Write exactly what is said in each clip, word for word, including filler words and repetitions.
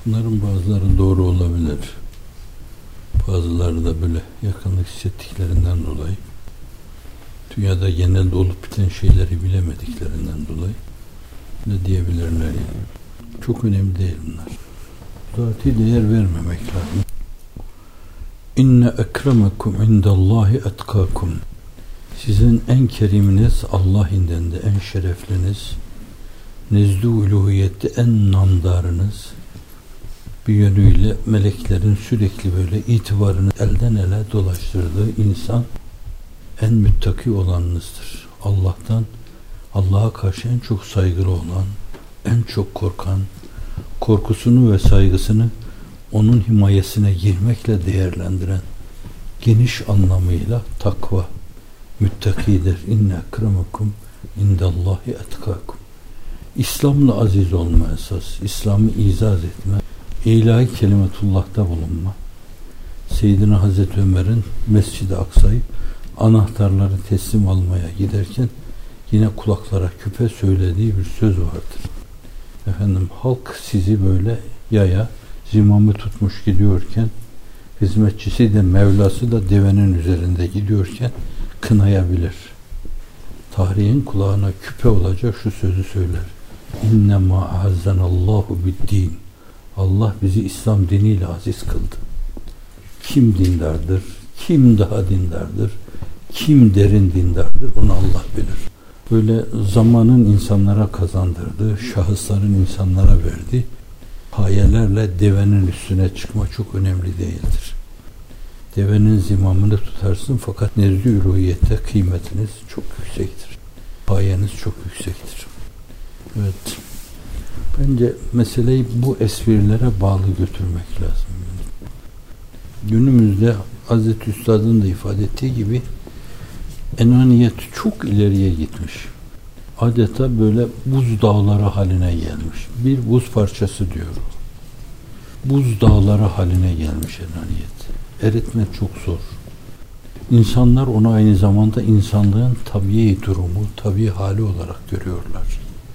Bunların bazıları doğru olabilir. Bazıları da böyle yakınlık hissettiklerinden dolayı, dünyada genelde olup biten şeyleri bilemediklerinden dolayı ne diyebilirler yani. Çok önemli değil bunlar. Zati değer vermemek lazım. İnne ekremekum indallahi etkakum. Sizin en keriminiz Allah indinde en şerefliniz, nezd-i uluhiyette en namdarınız, bir yönüyle meleklerin sürekli böyle itibarını elden ele dolaştırdığı insan en müttaki olanınızdır. Allah'tan, Allah'a karşı en çok saygılı olan, en çok korkan, korkusunu ve saygısını onun himayesine girmekle değerlendiren, geniş anlamıyla takva, müttakidir. İnne ekremekum indallahi etkakum. İslam'la aziz olma esas, İslam'ı izaz etme, ilahi kelimetullah'ta bulunma. Seyyidina Hazreti Ömer'in Mescid-i Aksa'yı anahtarları teslim almaya giderken yine kulaklara küpe söylediği bir söz vardır. Efendim, halk sizi böyle yaya zimamı tutmuş gidiyorken, hizmetçisi de Mevlası da devenin üzerinde gidiyorken kınayabilir. Tarihin kulağına küpe olacak şu sözü söyler. İnnemâ azzanallahu bid-din. Allah bizi İslam diniyle aziz kıldı. Kim dindardır? Kim daha dindardır? Kim derin dindardır? Onu Allah bilir. Böyle zamanın insanlara kazandırdığı, şahısların insanlara verdiği payelerle devenin üstüne çıkma çok önemli değildir. Devenin zimamını tutarsın fakat nezd-i uluhiyette kıymetiniz çok yüksektir. Payeniz çok yüksektir. Evet. Bence meseleyi bu esvirilere bağlı götürmek lazım. Günümüzde Hazreti Üstad'ın da ifade ettiği gibi enaniyet çok ileriye gitmiş. Adeta böyle buz dağları haline gelmiş. Bir buz parçası diyor. Buz dağları haline gelmiş enaniyet. Eritmek çok zor. İnsanlar onu aynı zamanda insanlığın tabii durumu, tabii hali olarak görüyorlar.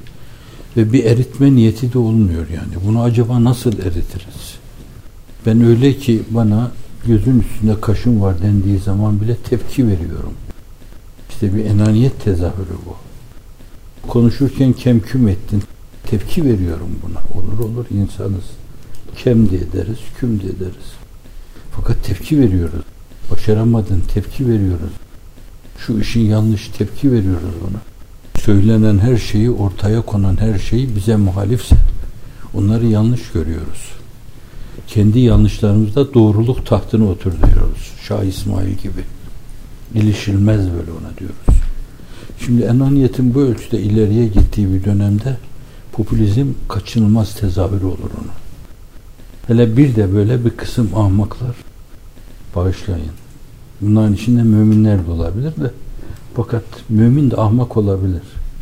Ve bir eritme niyeti de olmuyor yani. Bunu acaba nasıl eritiriz? Ben öyle ki bana gözün üstünde kaşın var dendiği zaman bile tepki veriyorum. İşte bir enaniyet tezahürü bu. Konuşurken kemküm ettin. Tepki veriyorum buna. Olur olur insanız. Kem de ederiz, küm de ederiz. Fakat tepki veriyoruz. Başaramadın, tepki veriyoruz. Şu işin yanlış, tepki veriyoruz buna. Söylenen her şeyi, ortaya konan her şeyi bize muhalifse onları yanlış görüyoruz. Kendi yanlışlarımızda doğruluk tahtına oturtuyoruz. Şah İsmail gibi. İlişilmez böyle ona diyoruz. Şimdi enaniyetin bu ölçüde ileriye gittiği bir dönemde popülizm kaçınılmaz tezahürü olur ona. Hele bir de böyle bir kısım ahmaklar, bağışlayın. Bunların içinde müminler de olabilir de, fakat mümin de ahmak olabilir.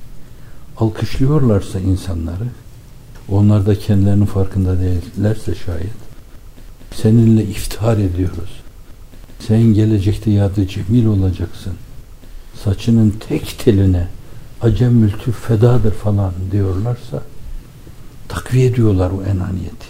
Alkışlıyorlarsa insanları, onlar da kendilerinin farkında değillerse şayet, seninle iftihar ediyoruz. Sen gelecekte yadı cemil olacaksın. Saçının tek teline acem mültü fedadır falan diyorlarsa, takviye ediyorlar o enaniyeti.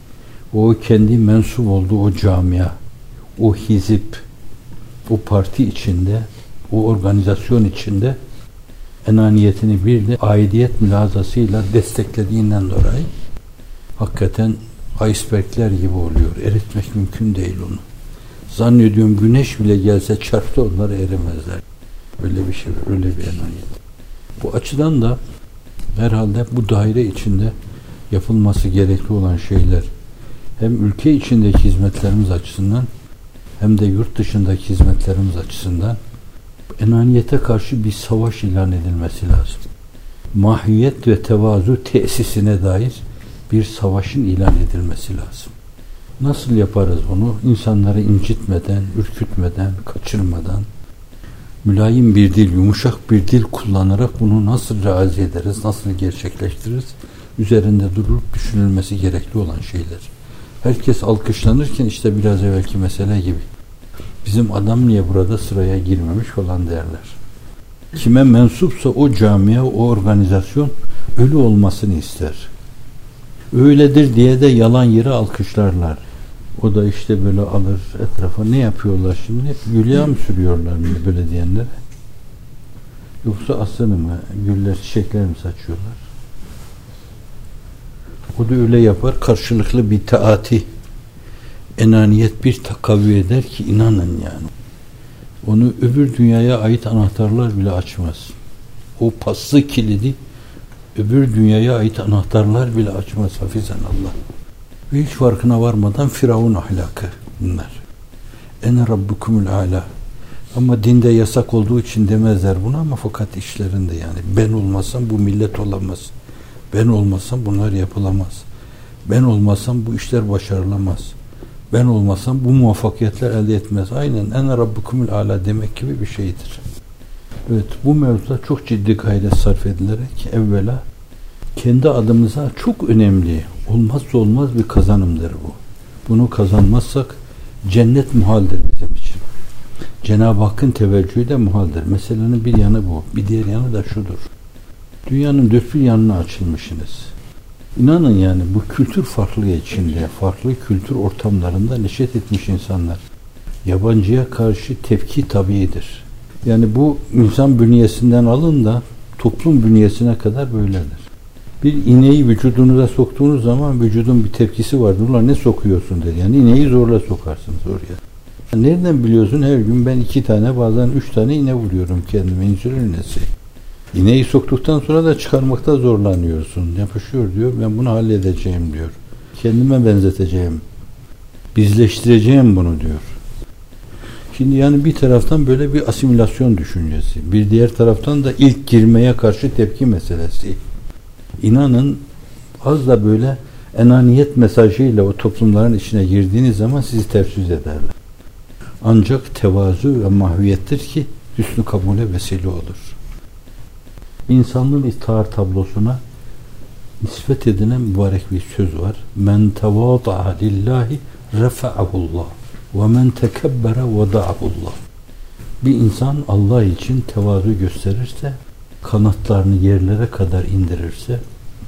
O kendi mensup olduğu o camia, o hizip, o parti içinde, o organizasyon içinde enaniyetini bir de aidiyet mülazasıyla desteklediğinden dolayı hakikaten icebergler gibi oluyor. Eritmek mümkün değil onu. Zannediyorum güneş bile gelse çarptı onları erimezler. Öyle bir şey, öyle bir enaniyet. Bu açıdan da herhalde bu daire içinde yapılması gerekli olan şeyler hem ülke içindeki hizmetlerimiz açısından hem de yurt dışındaki hizmetlerimiz açısından enaniyete karşı bir savaş ilan edilmesi lazım. Mahiyet ve tevazu tesisine dair bir savaşın ilan edilmesi lazım. Nasıl yaparız onu? İnsanları incitmeden, ürkütmeden, kaçırmadan, mülayim bir dil, yumuşak bir dil kullanarak bunu nasıl razı ederiz, nasıl gerçekleştiririz? Üzerinde durulup düşünülmesi gerekli olan şeyler. Herkes alkışlanırken işte biraz evvelki mesele gibi. Bizim adam niye burada sıraya girmemiş falan derler. Kime mensupsa o camia, o organizasyon ölü olmasını ister. Öyledir diye de yalan yere alkışlarlar. O da işte böyle alır etrafa. Ne yapıyorlar şimdi? Hep güllüğe mi sürüyorlar mı böyle diyenlere? Yoksa aslını mı? Güller, çiçekler mi saçıyorlar? O da öyle yapar. Karşılıklı bir taati, enaniyet bir takavvi eder ki inanın yani. Onu öbür dünyaya ait anahtarlar bile açmaz. O paslı kilidi öbür dünyaya ait anahtarlar bile açmaz hafizan Allah. Ve hiç farkına varmadan Firavun ahlakı bunlar. Ene rabbukumul âlâ. Ama dinde yasak olduğu için demezler bunu ama fakat işlerinde yani. Ben olmasam bu millet olamaz. Ben olmasam bunlar yapılamaz. Ben olmasam bu işler başarılamaz. Ben olmasam bu muvaffakiyetler elde etmez. Aynen ene rabbukumul âlâ demek gibi bir şeydir. Evet, bu mevzuda çok ciddi gayret sarf edilerek evvela kendi adımıza çok önemli, olmazsa olmaz bir kazanımdır bu. Bunu kazanmazsak cennet muhaldir bizim için. Cenab-ı Hakk'ın teveccühü de muhaldir. Meselenin bir yanı bu. Bir diğer yanı da şudur. Dünyanın dört bir yanına açılmışsınız. İnanın yani bu kültür farklılığı içinde, farklı kültür ortamlarında neşet etmiş insanlar. Yabancıya karşı tepki tabiidir. Yani bu insan bünyesinden alın da toplum bünyesine kadar böyledir. Bir ineği vücudunuza soktuğunuz zaman vücudun bir tepkisi vardır. Ulan ne sokuyorsun der. Yani ineği zorla sokarsınız oraya. Nereden biliyorsun? Her gün ben iki tane bazen üç tane iğne vuruyorum kendime. İnsülin iğnesi. İğneyi soktuktan sonra da çıkarmakta zorlanıyorsun. Yapışıyor diyor. Ben bunu halledeceğim diyor. Kendime benzeteceğim. Bizleştireceğim bunu diyor. Şimdi yani bir taraftan böyle bir asimilasyon düşüncesi. Bir diğer taraftan da ilk girmeye karşı tepki meselesi. İnanın az da böyle enaniyet mesajıyla o toplumların içine girdiğiniz zaman sizi ters yüz ederler. Ancak tevazu ve mahviyettir ki hüsnü kabule vesile olur. İnsanlığın iftihar tablosuna nispet edilen mübarek bir söz var. Men tevâda'a lillahi refa'ahullah ve men tekebbere veda'ahullah. Bir insan Allah için tevazu gösterirse, kanatlarını yerlere kadar indirirse,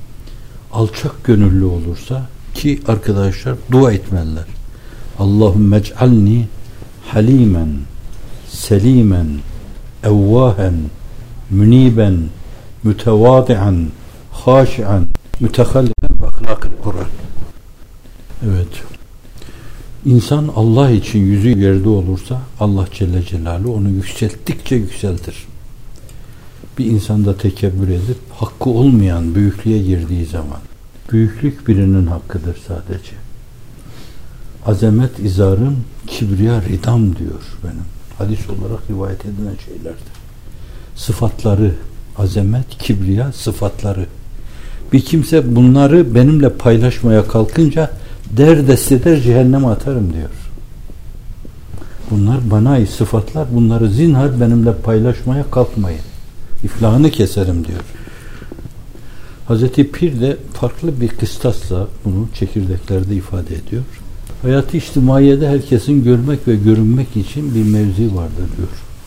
alçak gönüllü olursa ki arkadaşlar dua etmeliler. Allahümme ec'alni halimen, selimen, evvahen, müniben, mütevadi'an, haşi'an, mütehallifen ve ahlakıl Kur'an. Evet. İnsan Allah için yüzü yerde olursa Allah Celle Celaluhu onu yükselttikçe yükseltir. Bir insanda tekebbür edip hakkı olmayan büyüklüğe girdiği zaman büyüklük birinin hakkıdır sadece. Azamet izarım, kibriya ridam diyor benim. Hadis olarak rivayet edilen şeylerdir. Sıfatları, azamet, kibriya sıfatları. Bir kimse bunları benimle paylaşmaya kalkınca derdest eder cehenneme atarım diyor. Bunlar bana ait sıfatlar. Bunları zinhar benimle paylaşmaya kalkmayın. İflahını keserim diyor. Hazreti Pir de farklı bir kıstasla bunu çekirdeklerde ifade ediyor. Hayatı içtimaiyede herkesin görmek ve görünmek için bir mevzi vardır diyor.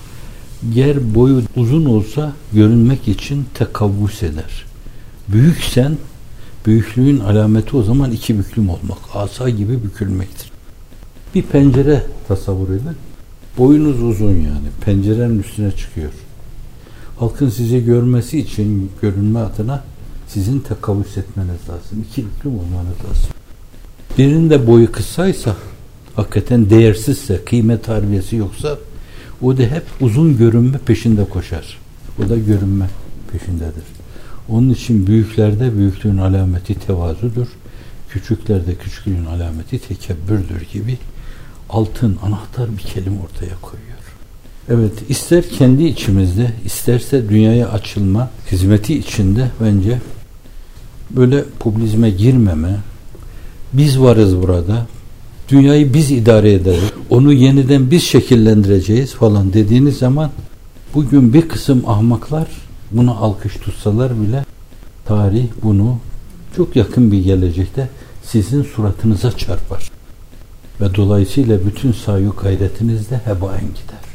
Yer boyu uzun olsa görünmek için tekavvüs eder. Büyüksen büyüklüğün alameti o zaman iki büklüm olmak. Asa gibi bükülmektir. Bir pencere tasavvur edin. Boyunuz uzun yani. Pencerenin üstüne çıkıyor. Halkın sizi görmesi için görünme adına sizin tekavvüs etmeniz lazım. İki büklüm olmanız lazım. Birinin de boyu kısaysa, hakikaten değersizse, kıymet harbiyesi yoksa o da hep uzun görünme peşinde koşar. O da görünme peşindedir. Onun için büyüklerde büyüklüğün alameti tevazudur. Küçüklerde küçüklüğün alameti tekebbürdür gibi altın, anahtar bir kelime ortaya koyuyor. Evet, ister kendi içimizde, isterse dünyaya açılma hizmeti içinde bence böyle popülizme girmeme, biz varız burada, dünyayı biz idare ederiz, onu yeniden biz şekillendireceğiz falan dediğiniz zaman bugün bir kısım ahmaklar buna alkış tutsalar bile tarih bunu çok yakın bir gelecekte sizin suratınıza çarpar. Ve dolayısıyla bütün saygı gayretiniz de hebaen gider.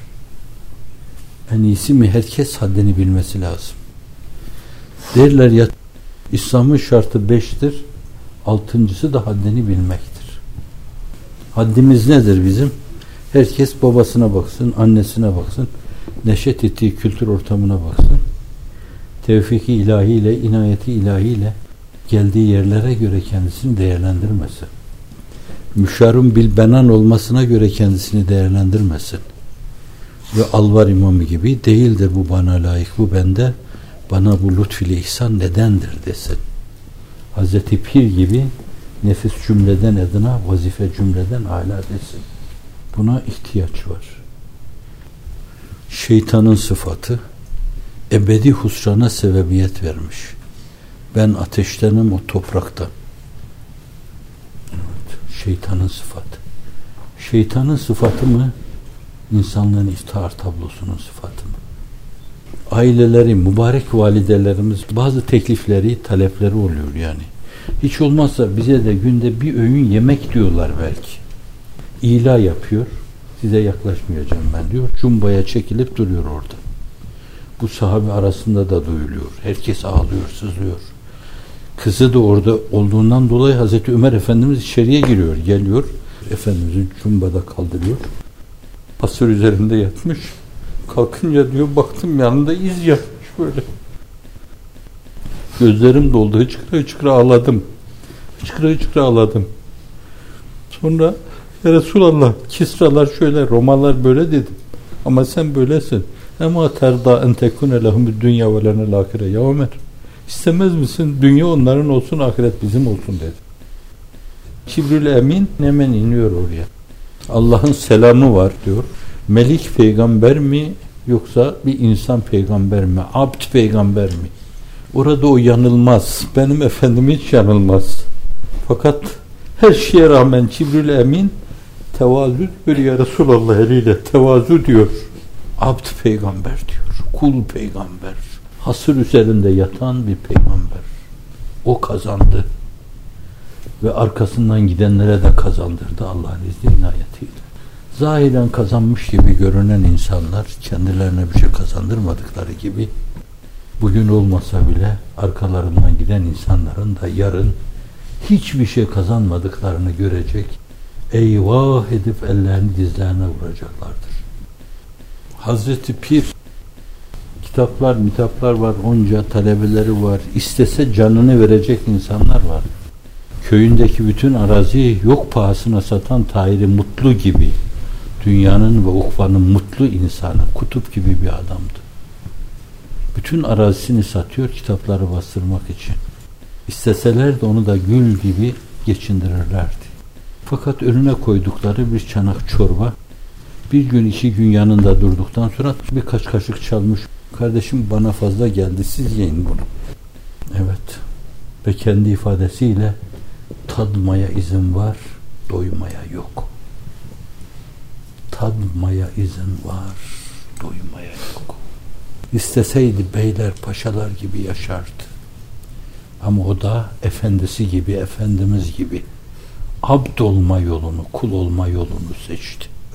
En iyisi mi herkes haddini bilmesi lazım. Derler ya İslam'ın şartı beştir. Altıncısı da haddini bilmektir. Haddimiz nedir bizim? Herkes babasına baksın, annesine baksın, neşet ettiği kültür ortamına baksın. Tevfik-i ilahiyle, inayeti ilahiyle geldiği yerlere göre kendisini değerlendirmesin. Müşarun bil benan olmasına göre kendisini değerlendirmesin. Ve Alvar imamı gibi değildir bu bana layık, bu bende, bana bu lütfüyle ihsan nedendir desin. Hazreti Pir gibi nefis cümleden edina, vazife cümleden âlâ desin. Buna ihtiyaç var. Şeytanın sıfatı ebedi husrana sebebiyet vermiş. Ben ateştenim, o toprakta. Evet, şeytanın sıfatı. Şeytanın sıfatı mı? İnsanlığın iftihar tablosunun sıfatı mı? Aileleri, mübarek validelerimiz bazı teklifleri, talepleri oluyor yani. Hiç olmazsa bize de günde bir öğün yemek diyorlar belki. İla yapıyor. Size yaklaşmayacağım ben diyor. Cumbaya çekilip duruyor orada. Bu sahabe arasında da duyuluyor. Herkes ağlıyor, sızlıyor. Kızı da orada olduğundan dolayı Hazreti Ömer Efendimiz içeriye giriyor. Geliyor. Efendimiz'i cumbada kaldırıyor. Hasır üzerinde yatmış. Kalkınca diyor baktım yanında iz yatmış böyle. Gözlerim doldu. Hıçkıra hıçkıra ağladım. Hıçkıra hıçkıra ağladım. Sonra ya Resulallah, Kisralar şöyle, Romalar böyle dedim. Ama sen böylesin. Ama terda en tekune lehumü dünya ve lenel ahire. Ya Ömer, istemez misin? Dünya onların olsun, ahiret bizim olsun dedi. Cibril Emin hemen iniyor oraya. Allah'ın selamı var diyor. Melik peygamber mi yoksa bir insan peygamber mi? Abd peygamber mi? Orada o yanılmaz. Benim efendim hiç yanılmaz. Fakat her şeye rağmen Cibril Emin tevazu diyor ya Resulallah, eliyle tevazu diyor. Abd peygamber diyor. Kul peygamber. Hasır üzerinde yatan bir peygamber. O kazandı. Ve arkasından gidenlere de kazandırdı Allah'ın izni inayetiyle. Zahiren kazanmış gibi görünen insanlar kendilerine bir şey kazandırmadıkları gibi bugün olmasa bile arkalarından giden insanların da yarın hiçbir şey kazanmadıklarını görecek, eyvah edip ellerini dizlerine vuracaklardır. Hazreti Pir, kitaplar, mitaplar var, onca talebeleri var, istese canını verecek insanlar var. Köyündeki bütün araziyi yok pahasına satan Tahir-i Mutlu gibi, dünyanın ve ukvanın mutlu insanı, kutup gibi bir adamdı. Bütün arazisini satıyor kitapları bastırmak için. İsteseler de onu da gül gibi geçindirirlerdi. Fakat önüne koydukları bir çanak çorba, bir gün iki gün yanında durduktan sonra birkaç kaşık çalmış. Kardeşim bana fazla geldi, siz yiyin bunu. Evet. Ve kendi ifadesiyle tadmaya izin var, doymaya yok. Tadmaya izin var, doymaya yok. İsteseydi beyler, paşalar gibi yaşardı. Ama o da efendisi gibi, efendimiz gibi abd olma yolunu, kul olma yolunu seçti.